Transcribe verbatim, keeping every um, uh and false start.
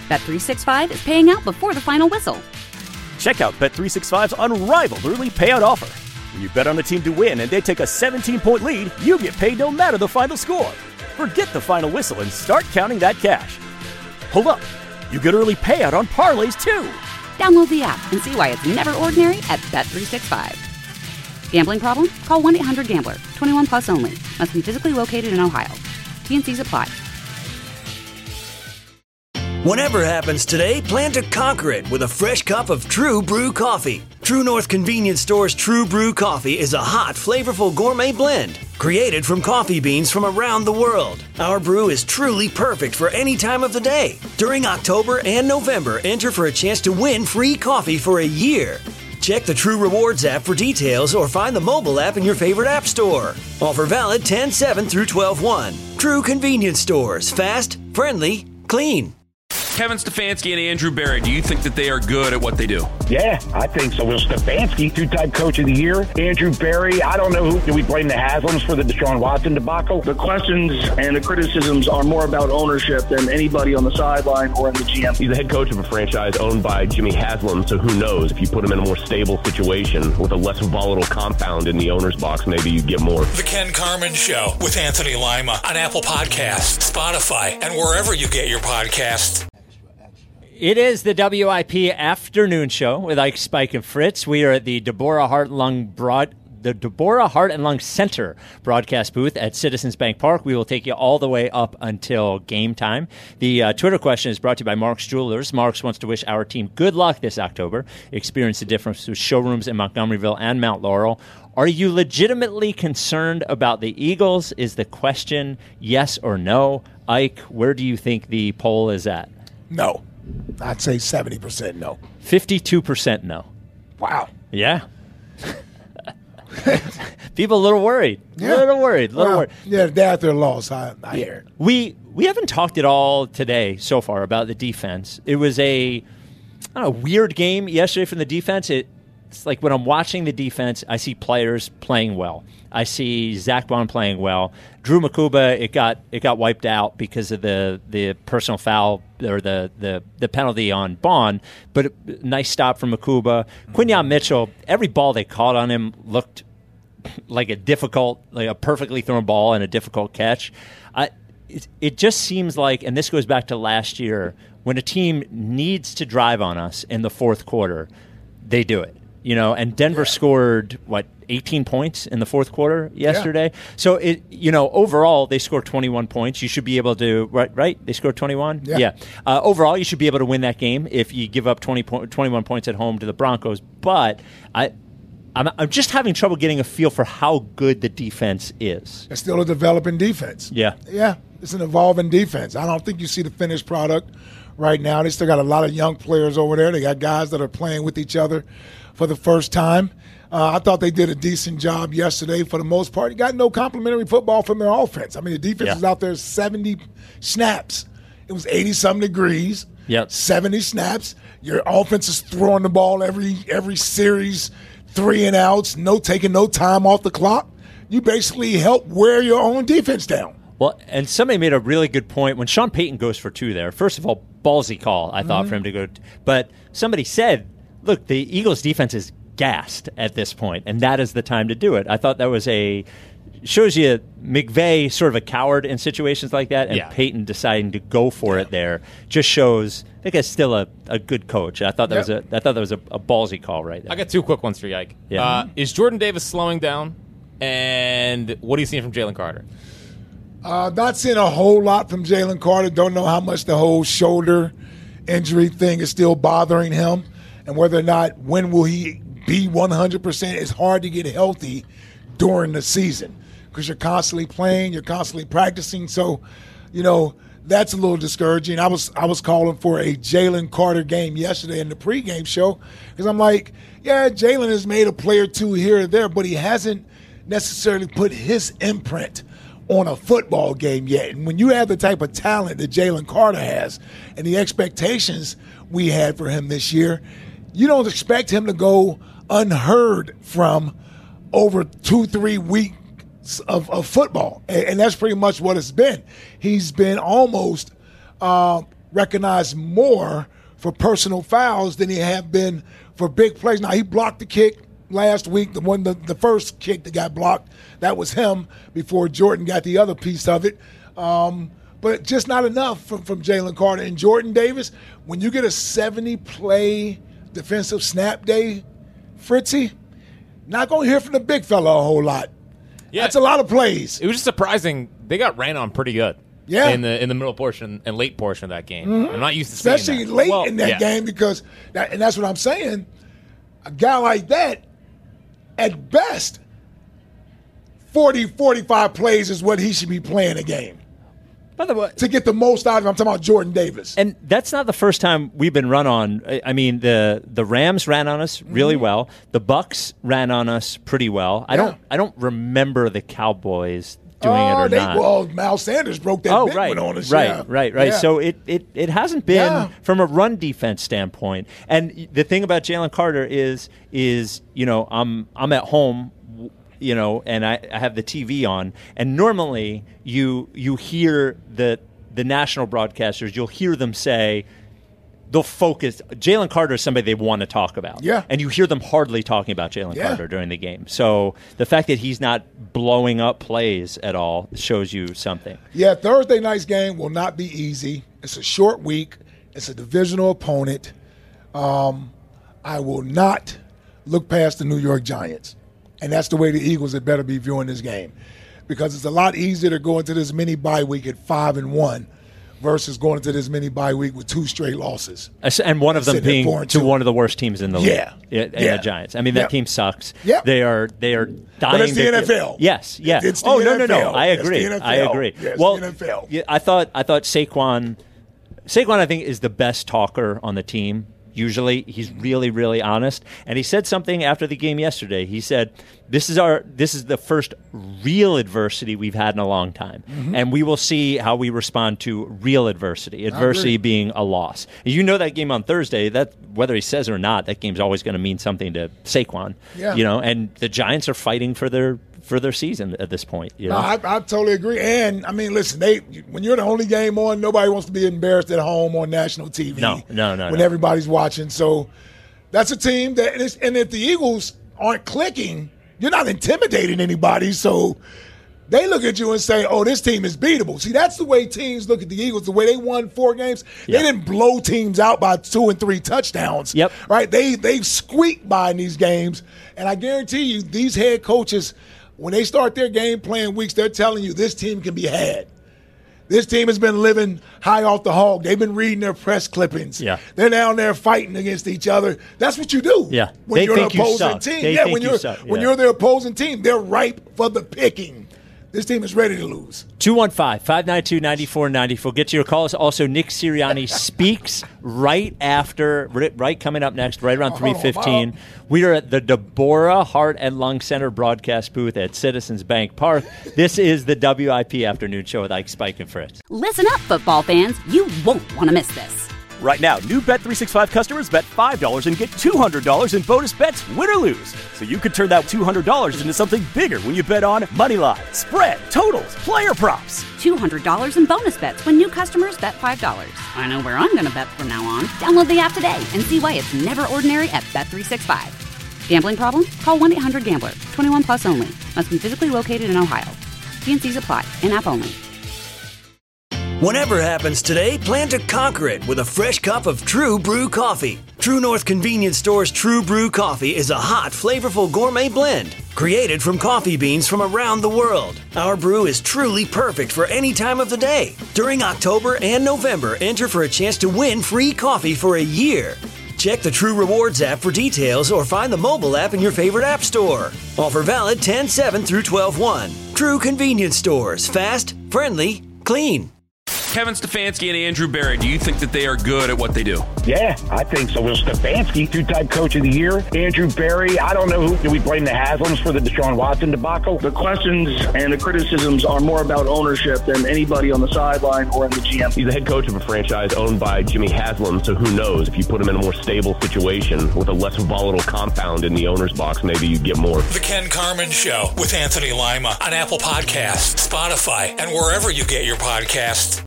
Bet three sixty-five is paying out before the final whistle. Check out Bet three sixty-five's unrivaled early payout offer. When you bet on a team to win and they take a seventeen-point lead, you get paid no matter the final score. Forget the final whistle and start counting that cash. Hold up. You get early payout on parlays, too. Download the app and see why it's never ordinary at Bet three sixty-five. Gambling problem? Call one eight hundred gambler. twenty-one plus only. Must be physically located in Ohio. T N Cs apply. Whatever happens today, plan to conquer it with a fresh cup of True Brew coffee. True North Convenience Store's True Brew coffee is a hot, flavorful gourmet blend created from coffee beans from around the world. Our brew is truly perfect for any time of the day. During October and November, enter for a chance to win free coffee for a year. Check the True Rewards app for details or find the mobile app in your favorite app store. Offer valid ten seven through twelve one. True Convenience Stores. Fast, friendly, clean. Kevin Stefanski and Andrew Berry, do you think that they are good at what they do? Yeah, I think so. Will Stefanski, two-time coach of the year. Andrew Berry, I don't know who. Do we blame the Haslams for the Deshaun Watson debacle? The questions and the criticisms are more about ownership than anybody on the sideline or in the G M. He's the head coach of a franchise owned by Jimmy Haslam, so who knows? If you put him in a more stable situation with a less volatile compound in the owner's box, maybe you get more. The Ken Carman Show with Anthony Lima on Apple Podcasts, Spotify, and wherever you get your podcasts. It is the W I P Afternoon Show with Ike, Spike, and Fritz. We are at the Deborah Heart Lung Broad, the Deborah Heart and Lung Center broadcast booth at Citizens Bank Park. We will take you all the way up until game time. The uh, Twitter question is brought to you by Mark's Jewelers. Mark's wants to wish our team good luck this October. Experience the difference with showrooms in Montgomeryville and Mount Laurel. Are you legitimately concerned about the Eagles? Is the question yes or no? Ike, where do you think the poll is at? No. I'd say seventy percent no. fifty-two percent no. Wow. Yeah. People a little worried. Yeah. A little worried. A little well, worried. Yeah, day after a loss, I, I hear it. We, we haven't talked at all today so far about the defense. It was a, I don't know, weird game yesterday from the defense. It, it's like when I'm watching the defense, I see players playing well. I see Zach Bond playing well. Drew Makuba, it got it got wiped out because of the, the personal foul or the, the, the penalty on Bond, but a nice stop from Makuba. Quinyon Mitchell, every ball they caught on him looked like a difficult, like a perfectly thrown ball and a difficult catch. I, it, it just seems like, and this goes back to last year, when a team needs to drive on us in the fourth quarter, they do it. You know, and Denver yeah. scored, what, eighteen points in the fourth quarter yesterday? Yeah. So, it you know, overall, they scored twenty-one points. You should be able to, right? right? They scored twenty-one? Yeah. yeah. Uh, overall, you should be able to win that game if you give up twenty po- twenty-one points at home to the Broncos. But I, I'm, I'm just having trouble getting a feel for how good the defense is. It's still a developing defense. Yeah. Yeah, it's an evolving defense. I don't think you see the finished product right now. They still got a lot of young players over there. They got guys that are playing with each other for the first time. Uh, I thought they did a decent job yesterday for the most part. You got no complimentary football from their offense. I mean, the defense yeah. was out there seventy snaps. It was eighty-some degrees, yep. seventy snaps. Your offense is throwing the ball every every series, three and outs, no taking no time off the clock. You basically help wear your own defense down. Well, and somebody made a really good point. When Sean Payton goes for two there, first of all, ballsy call, I thought, mm-hmm. for him to go. T- but somebody said, look, the Eagles' defense is gassed at this point, and that is the time to do it. I thought that was a – shows you McVay sort of a coward in situations like that, and yeah. Payton deciding to go for yeah. it there just shows – I think he's still a, a good coach. I thought that yep. was a I thought that was a, a ballsy call right there. I got two quick ones for you, Ike. Yeah. Uh, is Jordan Davis slowing down, and what are you seeing from Jalen Carter? Uh, not seeing a whole lot from Jalen Carter. Don't know how much the whole shoulder injury thing is still bothering him, and whether or not when will he be one hundred percent. It's hard to get healthy during the season because you're constantly playing, you're constantly practicing. So, you know, that's a little discouraging. I was I was calling for a Jalen Carter game yesterday in the pregame show because I'm like, yeah, Jalen has made a play or two here or there, but he hasn't necessarily put his imprint on a football game yet. And when you have the type of talent that Jalen Carter has and the expectations we had for him this year, you don't expect him to go unheard from over two, three weeks of, of football. And, and that's pretty much what it's been. He's been almost uh, recognized more for personal fouls than he have been for big plays. Now, he blocked the kick last week, the one, the, the first kick that got blocked. That was him before Jordan got the other piece of it. Um, but just not enough from, from Jalen Carter. And Jordan Davis, when you get a seventy-play defensive snap day, Fritzy, not going to hear from the big fella a whole lot. Yeah, that's a lot of plays. It was just surprising. They got ran on pretty good. Yeah. in the in the middle portion and late portion of that game. Mm-hmm. I'm not used to especially seeing that. late well, in that yeah. game because, that, and that's what I'm saying. A guy like that, at best, forty, forty-five plays is what he should be playing a game. By the way, to get the most out of him, I'm talking about Jordan Davis. And that's not the first time we've been run on. I mean, the the Rams ran on us really Mm-hmm. well. The Bucks ran on us pretty well. I Yeah. don't I don't remember the Cowboys doing oh, it or they, not. Well, Mal Sanders broke that oh, big right, one on us. right, yeah. right, right. Yeah. So it, it, it hasn't been Yeah. from a run defense standpoint. And the thing about Jalen Carter is is you know I'm I'm at home. You know, and I, I have the T V on, and normally you you hear the the national broadcasters, you'll hear them say they'll focus. Jalen Carter is somebody they want to talk about, yeah, and you hear them hardly talking about Jalen yeah. Carter during the game. So the fact that he's not blowing up plays at all shows you something. Yeah, Thursday night's game will not be easy. It's a short week. It's a divisional opponent. Um, I will not look past the New York Giants. And that's the way the Eagles had better be viewing this game, because it's a lot easier to go into this mini bye week at five and one versus going into this mini bye week with two straight losses. And one of them Sitting at four being and to two. one of the worst teams in the Yeah. league, and Yeah. the Giants. I mean, that Yep. team sucks. Yep. They are they are dying. But it's the to, N F L. Yes, yes. It's the oh N no, F L. no, no. I It's agree. the N F L. I agree. Yeah, it's well, the N F L. yeah, I thought I thought Saquon, Saquon, I think is the best talker on the team. Usually, he's really, really honest. And he said something after the game yesterday. He said, "This is our, this is the first real adversity we've had in a long time, Mm-hmm. and we will see how we respond to real adversity. Adversity being a loss. You know that game on Thursday. That whether he says it or not, that game's always going to mean something to Saquon. Yeah. You know, and the Giants are fighting for their for their season at this point. You No, know? I, I totally agree. And, I mean, listen, they when you're the only game on, nobody wants to be embarrassed at home on national T V. No, no, no, When no. everybody's watching. So that's a team that, and, it's, and if the Eagles aren't clicking, you're not intimidating anybody. So they look at you and say, oh, this team is beatable. See, that's the way teams look at the Eagles. The way they won four games, Yeah. they didn't blow teams out by two and three touchdowns. Yep. Right? They, they squeaked by in these games. And I guarantee you, these head coaches – when they start their game plan weeks, they're telling you this team can be had. This team has been living high off the hog. They've been reading their press clippings. Yeah. They're down there fighting against each other. That's what you do. Yeah. When They you're think the you opposing suck. team. They yeah, think when you you're suck. when Yeah. you're the opposing team, they're ripe for the picking. This team is ready to lose. two one five, five nine two, nine four nine four. We'll get to your calls. Also, Nick Sirianni speaks right after, right coming up next, right around Oh, three fifteen. We are at the Deborah Heart and Lung Center broadcast booth at Citizens Bank Park. This is the W I P Afternoon Show with Ike, Spike, and Fritz. Listen up, football fans. You won't want to miss this. Right now, new Bet three sixty-five customers bet five dollars and get two hundred dollars in bonus bets, win or lose. So you could turn that two hundred dollars into something bigger when you bet on money line, spread, totals, player props. two hundred dollars in bonus bets when new customers bet five dollars. I know where I'm going to bet from now on. Download the app today and see why it's never ordinary at Bet three sixty-five. Gambling problem? Call one eight hundred gambler. twenty-one plus only. Must be physically located in Ohio. T N Cs apply. In-app only. Whatever happens today, plan to conquer it with a fresh cup of True Brew coffee. True North Convenience Store's True Brew coffee is a hot, flavorful gourmet blend created from coffee beans from around the world. Our brew is truly perfect for any time of the day. During October and November, enter for a chance to win free coffee for a year. Check the True Rewards app for details or find the mobile app in your favorite app store. Offer valid ten seven through twelve one. True Convenience Stores. Fast, friendly, clean. Kevin Stefanski and Andrew Berry, do you think that they are good at what they do? Yeah, I think so. Will Stefanski, two-time coach of the year. Andrew Berry, I don't know who. Do we blame the Haslams for the Deshaun Watson debacle? The questions and the criticisms are more about ownership than anybody on the sideline or in the G M. He's the head coach of a franchise owned by Jimmy Haslam, so who knows? If you put him in a more stable situation with a less volatile compound in the owner's box, maybe you get more. The Ken Carman Show with Anthony Lima on Apple Podcasts, Spotify, and wherever you get your podcasts.